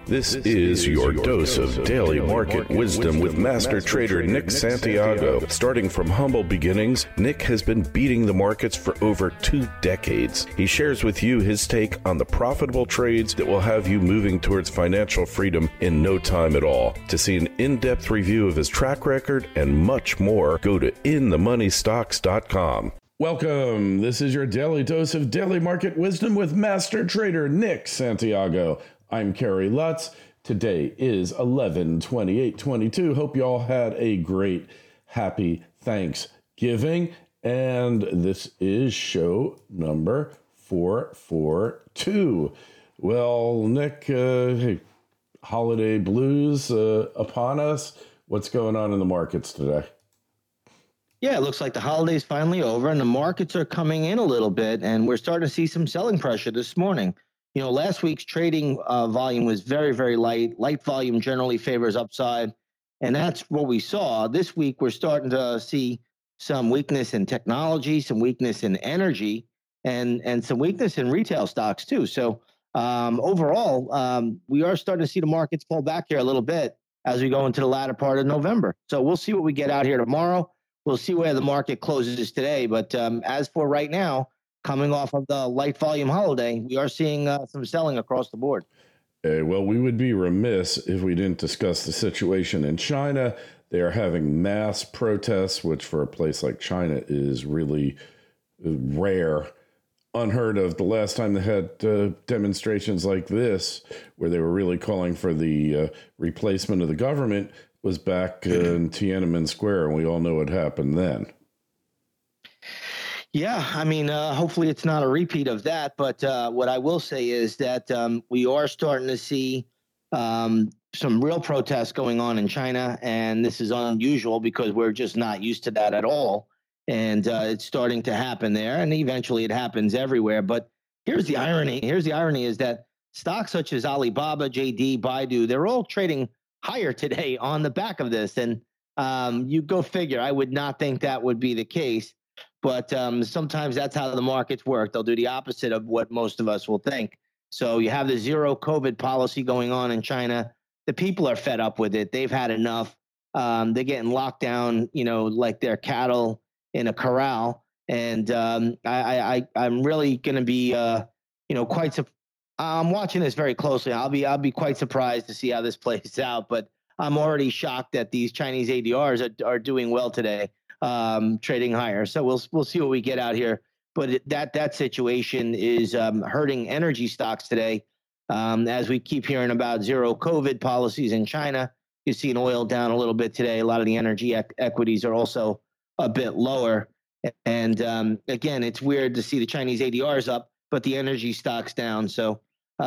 This is your dose of daily market wisdom with master trader Nick Santiago. Starting from humble beginnings, Nick has been beating the markets for over 2 decades. He shares with you his take on the profitable trades that will have you moving towards financial freedom in no time at all. To see an in-depth review of his track record and much more, go to inthemoneystocks.com. Welcome. This is your daily dose of daily market wisdom with master trader Nick Santiago. I'm Kerry Lutz. Today is 11/28/22. Hope you all had a great, happy Thanksgiving. And this is show number 442. Well, Nick, hey, holiday blues upon us. What's going on in the markets today? Yeah, it looks like the holiday's finally over and the markets are coming in a little bit, and we're starting to see some selling pressure this morning. You know, last week's trading volume was very, very light. Light volume generally favors upside, and that's what we saw. This week, we're starting to see some weakness in technology, some weakness in energy, and some weakness in retail stocks too. So overall, we are starting to see the markets pull back here a little bit as we go into the latter part of November. So we'll see what we get out here tomorrow. We'll see where the market closes today. But as for right now, coming off of the light volume holiday, we are seeing some selling across the board. Well, we would be remiss if we didn't discuss the situation in China. They are having mass protests, which for a place like China is really rare, unheard of. The last time they had demonstrations like this, where they were really calling for the replacement of the government, was back in Tiananmen Square, and we all know what happened then. Yeah, I mean, hopefully it's not a repeat of that. But what I will say is that we are starting to see some real protests going on in China. And this is unusual because we're just not used to that at all. And it's starting to happen there. And eventually it happens everywhere. But here's the irony. Here's the irony is that stocks such as Alibaba, JD, Baidu, they're all trading higher today on the back of this. And you go figure. I would not think that would be the case. But sometimes that's how the markets work. They'll do the opposite of what most of us will think. So you have the zero COVID policy going on in China. The people are fed up with it. They've had enough. They're getting locked down, you know, like they're cattle in a corral. And I'm really going to be, I'm watching this very closely. I'll be quite surprised to see how this plays out. But I'm already shocked that these Chinese ADRs are doing well today. Trading higher. So we'll see what we get out here. But that situation is hurting energy stocks today. As we keep hearing about zero COVID policies in China, you see an oil down a little bit today. A lot of the energy equities are also a bit lower. And again, it's weird to see the Chinese ADRs up, but the energy stocks down. So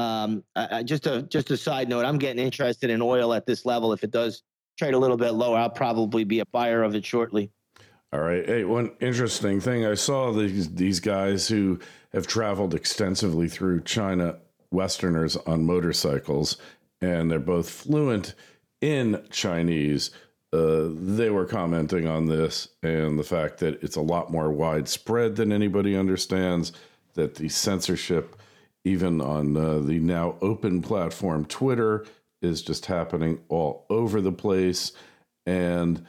just a side note, I'm getting interested in oil at this level. If it does trade a little bit lower, I'll probably be a buyer of it shortly. All right. Hey, one interesting thing. I saw these guys who have traveled extensively through China, Westerners on motorcycles, and they're both fluent in Chinese. They were commenting on this and the fact that it's a lot more widespread than anybody understands, that the censorship, even on the now open platform Twitter, is just happening all over the place. And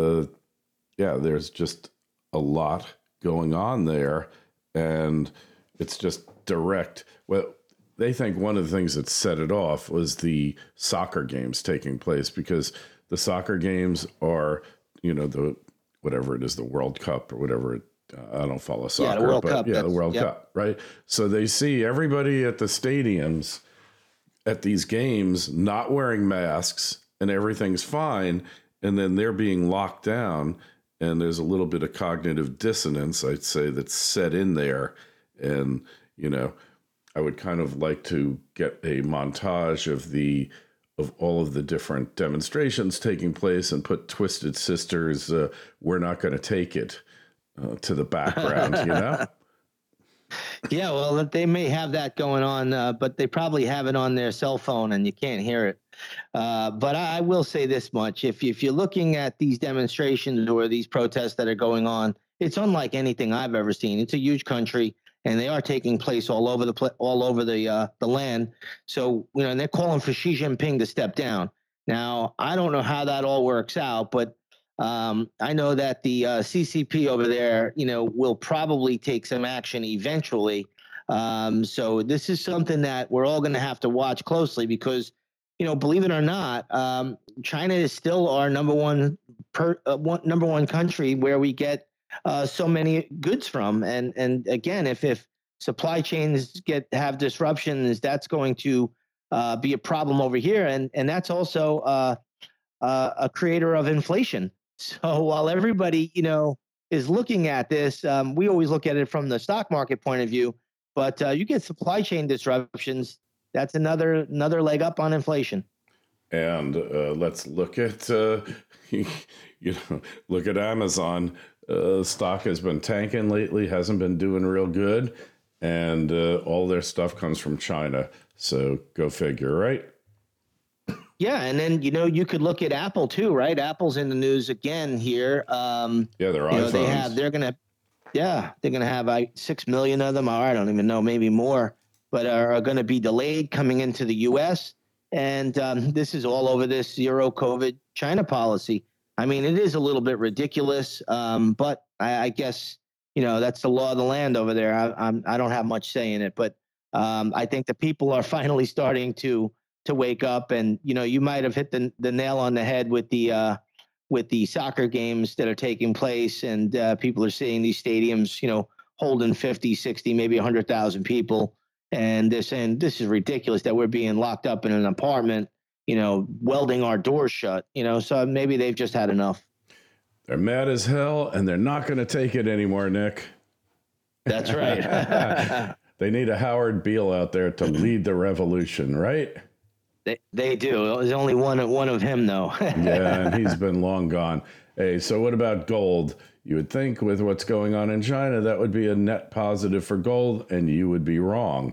yeah, there's just a lot going on there, and it's just direct. Well, they think one of the things that set it off was the soccer games taking place, because the soccer games are, you know, the whatever it is, the World Cup or whatever. I don't follow soccer, the World but Cup, the World Cup, right? So they see everybody at the stadiums at these games not wearing masks, and everything's fine, and then they're being locked down. And there's a little bit of cognitive dissonance, I'd say, that's set in there. And, you know, I would kind of like to get a montage of all of the different demonstrations taking place and put Twisted Sisters, We're Not Going to Take It, to the background, you know? Yeah, well, they may have that going on, but they probably have it on their cell phone and you can't hear it. But I will say this much. If you're looking at these demonstrations or these protests that are going on, it's unlike anything I've ever seen. It's a huge country. and they are taking place all over the land. So and they're calling for Xi Jinping to step down. Now I don't know how that all works out, but I know that the CCP over there, will probably take some action eventually. So this is something that we're all going to have to watch closely because, believe it or not, China is still our number one country where we get so many goods from. And again, if supply chains have disruptions, that's going to be a problem over here, and that's also a creator of inflation. So while everybody, is looking at this, we always look at it from the stock market point of view. But you get supply chain disruptions. That's another leg up on inflation. And let's look at look at Amazon. Stock has been tanking lately, hasn't been doing real good, and all their stuff comes from China. So go figure, right? Yeah, and then you could look at Apple too, right? Apple's in the news again here. Yeah, their iPhones. They're gonna have 6 million of them, or I don't even know, maybe more, but are going to be delayed coming into the U.S. And this is all over this zero COVID China policy. I mean, it is a little bit ridiculous, but I guess that's the law of the land over there. I don't have much say in it, but I think the people are finally starting to wake up, and you might have hit the nail on the head with the soccer games that are taking place, and people are seeing these stadiums, holding 50, 60, maybe 100,000 people, and they're saying this is ridiculous that we're being locked up in an apartment, welding our doors shut, so maybe they've just had enough. They're mad as hell, and they're not going to take it anymore, Nick. That's right. They need a Howard Beale out there to lead the revolution, right? They do. There's only one of him, though. Yeah, and he's been long gone. Hey, so what about gold? You would think with what's going on in China, that would be a net positive for gold, and you would be wrong.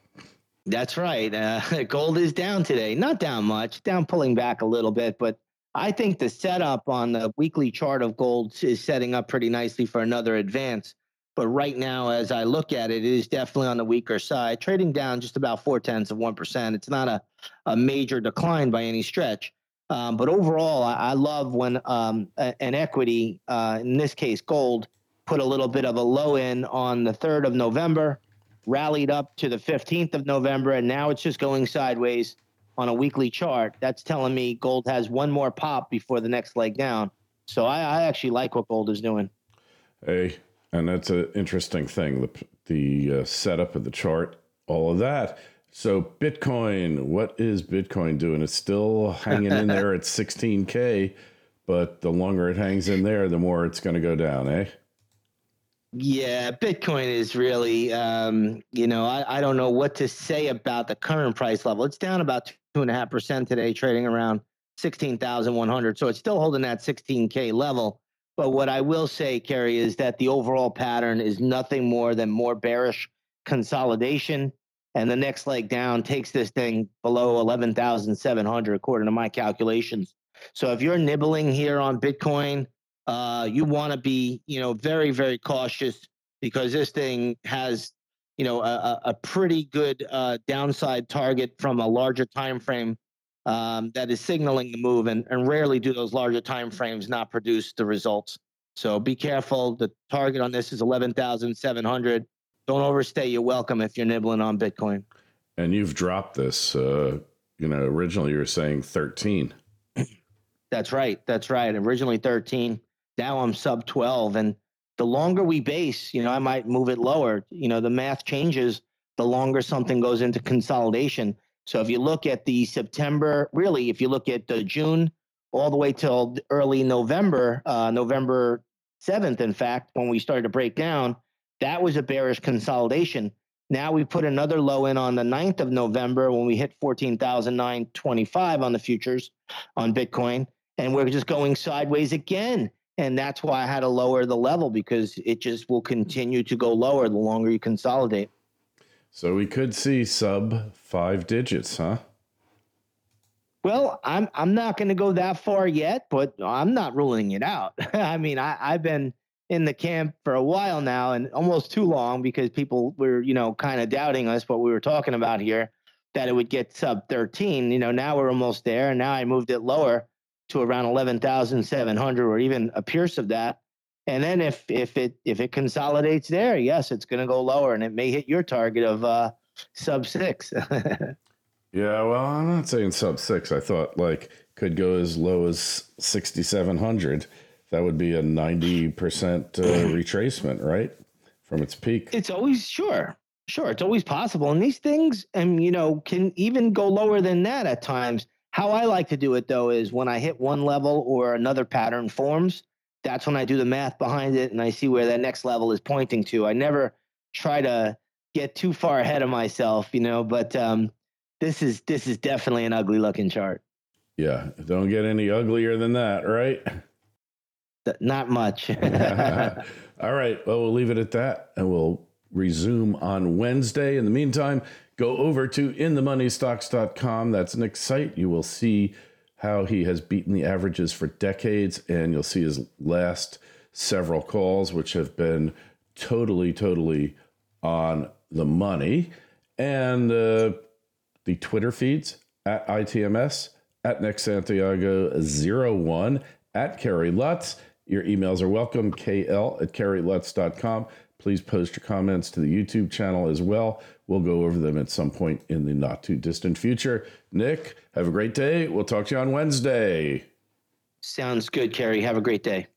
That's right. Gold is down today. Not down much, pulling back a little bit, but I think the setup on the weekly chart of gold is setting up pretty nicely for another advance. But right now, as I look at it, it is definitely on the weaker side, trading down just about 0.4%. It's not a major decline by any stretch. But overall, I love when an equity, in this case gold, put a little bit of a low in on the 3rd of November, rallied up to the 15th of November, and now it's just going sideways on a weekly chart. That's telling me gold has one more pop before the next leg down. So I actually like what gold is doing. Hey. And that's an interesting thing, the setup of the chart, all of that. So Bitcoin, what is Bitcoin doing? It's still hanging in there at 16K, but the longer it hangs in there, the more it's going to go down, eh? Yeah, Bitcoin is really, I don't know what to say about the current price level. It's down about 2.5% today, trading around 16,100. So it's still holding that 16K level. But what I will say, Kerry, is that the overall pattern is nothing more than more bearish consolidation. And the next leg down takes this thing below 11,700, according to my calculations. So if you're nibbling here on Bitcoin, you want to be, very, very cautious, because this thing has, a pretty good downside target from a larger time frame. That is signaling the move, and rarely do those larger time frames not produce the results. So be careful. The target on this is 11,700. Don't overstay your welcome if you're nibbling on Bitcoin. And you've dropped this. Originally you were saying 13. That's right. Originally 13. Now I'm sub 12. And the longer we base, I might move it lower. The math changes the longer something goes into consolidation. So if you look at the September, really, if you look at the June all the way till early November, November 7th, in fact, when we started to break down, that was a bearish consolidation. Now we put another low in on the 9th of November when we hit 14,925 on the futures on Bitcoin, and we're just going sideways again. And that's why I had to lower the level, because it just will continue to go lower the longer you consolidate. So we could see sub 5 digits, huh? Well, I'm not going to go that far yet, but I'm not ruling it out. I mean, I've been in the camp for a while now, and almost too long, because people were, kind of doubting us, what we were talking about here, that it would get sub 13. Now we're almost there, and now I moved it lower to around 11,700, or even a pierce of that. And then if it consolidates there, yes, it's going to go lower, and it may hit your target of sub 6. Yeah, well, I'm not saying sub 6. I thought like could go as low as 6,700. That would be a 90% retracement, right, from its peak. It's always sure. It's always possible, and these things, and can even go lower than that at times. How I like to do it, though, is when I hit one level or another pattern forms, that's when I do the math behind it, and I see where that next level is pointing to. I never try to get too far ahead of myself, but this is definitely an ugly looking chart. Yeah, don't get any uglier than that, right? Not much. All right. Well, we'll leave it at that, and we'll resume on Wednesday. In the meantime, go over to inthemoneystocks.com. That's Nick's site. You will see how he has beaten the averages for decades, and you'll see his last several calls, which have been totally on the money. And the Twitter feeds at ITMS, at Nick Santiago01, at Kerry Lutz. Your emails are welcome, kl@kerrylutz.com. Please post your comments to the YouTube channel as well. We'll go over them at some point in the not too distant future. Nick, have a great day. We'll talk to you on Wednesday. Sounds good, Kerry. Have a great day.